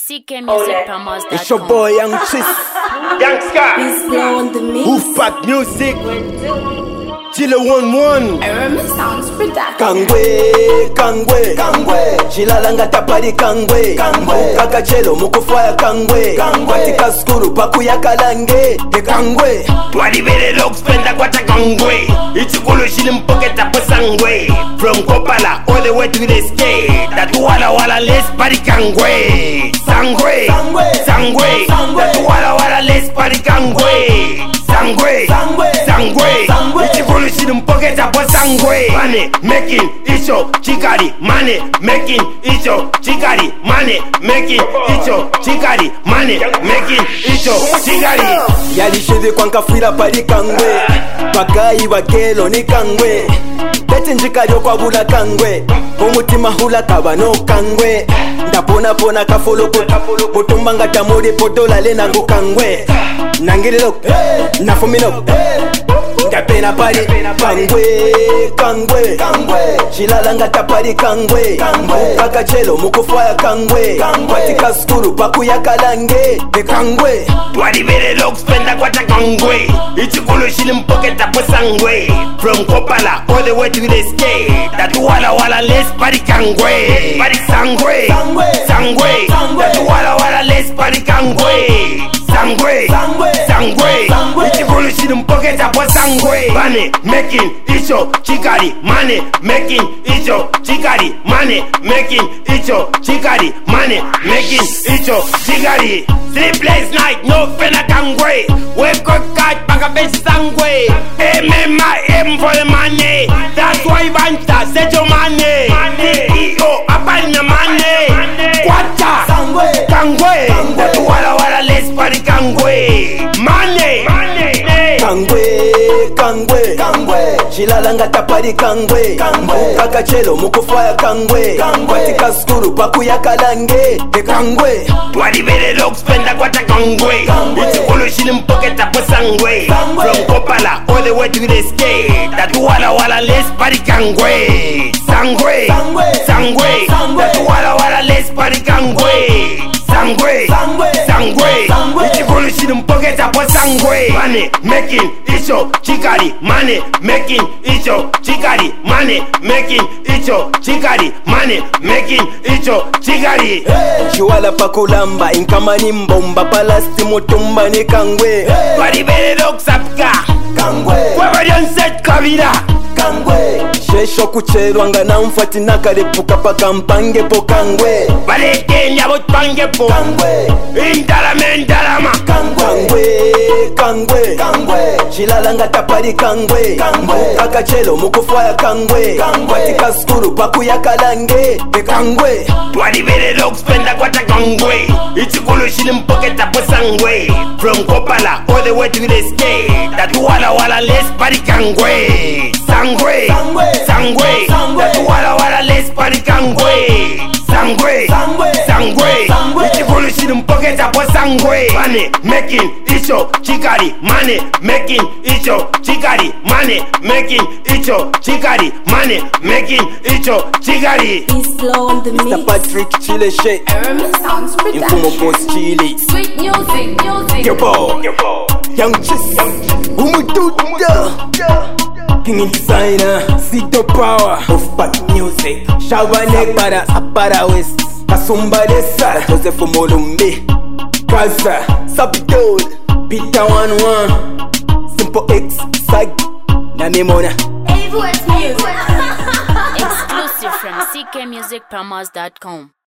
ckmusicpromos.com. It's your boy Young Chis, Youngster, Wolfpack Music, Chile 11. Sounds production. Kangwe, Chilalanga tapari Kangwe, Kakachelo mukufaya Kangwe, Katika skuru paku ya kalange, Kangwe. Twaribere looks spenda kwata Kangwe. Ichikulu shili mpoketa po Sangwe. From Kopala all the way to the skate. Tatu wala les pari Kangwe. Sangwe, Tatu wala les pari Kangwe. Sangwe, Ichikulu shili mpoketa po Sangwe. Money making icho chikari, money making icho chikari, money making icho chikari, money making icho chikari. Yalisheze kwa nkafira pari Kangwe, Pakai wakelo ni Kangwe, Bete njikario kwa bula Kangwe, Umutima hula kabano Kangwe, Ndapona kafolo Mutumbanga tamuri podola lena ngu Kangwe, Nangililo, Nafumino, Ndapena pari Kangwe, Chilalanga tapari Kangwe, Kakachelo mukufaya Kangwe, Katika skuru paku ya kalange, Kangwe. Twaribere looks spenda kwata Kangwe. Ichikulu shili mpoketa po Sangwe. From Kopala all the way to the skate. Tatu wala les pari Kangwe. Sangwe, Tatu wala les pari Kangwe. Sangwe, Ichikulu shili mpoketa po Sangwe. Money making icho chikari, money making icho chikari, money making icho chikari, money making icho chikari. Sleepless night, no fena Kangwe. Wake up, cat, back up, Sangwe. Aim for the money. That's why Vanta said your money. CEO, up in the money. Quata, Kangwe. That wala les pari Kangwe. Money. Kangwe, Chilalanga tapari Kangwe, Kakachelo mukufaya Kangwe, Katika skuru paku ya kalange, Kangwe. Twaribere looks spenda kwata Kangwe. Ichikulu shili mpoketa po Sangwe. From Kopala all the way to the skate. Tatu wala les pari Kangwe. Sangwe, Tatu wala les pari Kangwe. Sangwe, Ichikulu shili mpoketa po Sangwe. Money making icho chikari, money making icho chikari, money making icho chikari, money making icho chikari. Chiwala pakulamba inkamani mbomba palasti mutumba ni Kangwe. Twaribere looks apka Kangwe, kwa varian set kabira Kangwe, Shesho kucherwanga na mfati nakarepuka paka mpange po Kangwe. Baleke nyabo twange po Kangwe, Indalama Kangwe, Chilalanga tapari Kangwe, Kakachelo mukufaya Kangwe, Katika skuru paku ya kalange, Kangwe. Twaribere looks spenda kwata Kangwe. Ichikulu shili mpoketa po Sangwe. From Kopala all the way to the skate. Tatu wala les pari Kangwe. Sangwe, Tatu wala les pari Kangwe. Sangwe, Ichikulu shili mpoketa po Sangwe. Money making icho chikari, money making icho chikari, money making icho chikari, money making icho chikari. He's slow on the Mr. mix. Patrick Chile Shea, Sounds Infumo production. Post Chile, Sweet music. your boy, Young Chis, Umududa, King Designer, Sito Power, Wolfpack Music, Shawanek para West, Kasumba Desa, Joseph Molumbi, Kaza, Sabdol, Peter 11, Simple X, Sag, Namimona. Music. Exclusive from ckmusicpromos.com.